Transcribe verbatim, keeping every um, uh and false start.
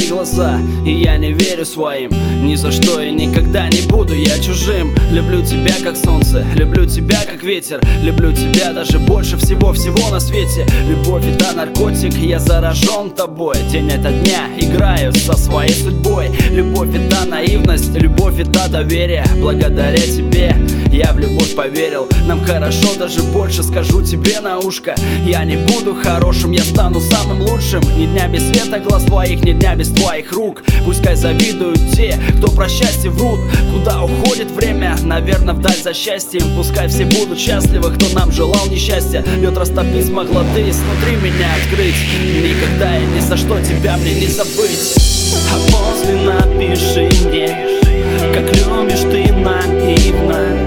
глаза, и я не верю своим. Ни за что и никогда не буду я чужим. Люблю тебя как солнце, люблю тебя как ветер. Люблю тебя даже больше всего-всего на свете. Любовь — это наркотик, я заражен тобой. День ото дня играю со своей судьбой. Любовь — это наивность, любовь — это доверие. Благодаря тебе я в любовь поверил. Нам хорошо, даже больше скажу тебе на ушко. Я не буду хорошим, я стану самым лучшим. Ни дня без света глаз твоих, ни дня без твоих рук. Пускай завидуют те, кто про счастье врут. Куда уходит время? Наверное, вдаль за счастьем. Пускай все будут счастливы, кто нам желал несчастья. Лед растопить смогла ты, снутри меня открыть. Никогда и ни за что тебя мне не забыть. А после напиши мне, как любишь ты наивно.